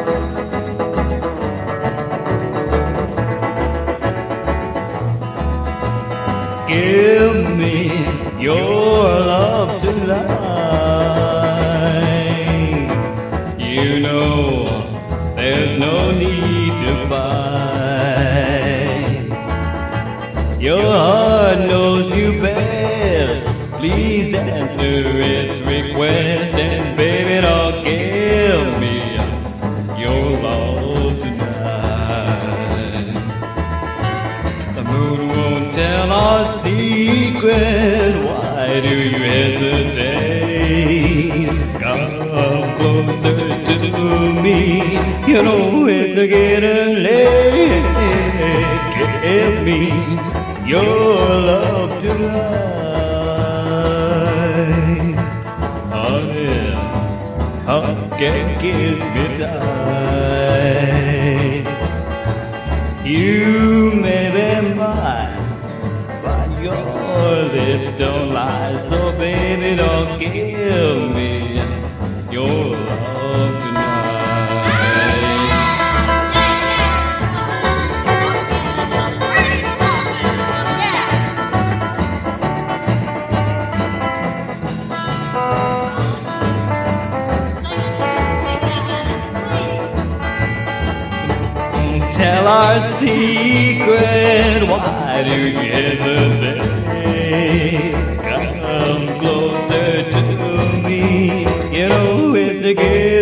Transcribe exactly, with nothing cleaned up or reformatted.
Give me your love tonight. You know there's no need to fight. Your heart knows you best. Please answer its request, and baby, don't give me your love tonight. The moon won't tell our secret. Why do you hesitate? Come closer to me. You know it's getting late. Give me your love tonight. Honey, hug and kiss me tight. You may be mine, but your lips don't lie. So baby, don't give me your love tonight. Tell our secret, why do you hesitate? Come closer to me, you know it's a game.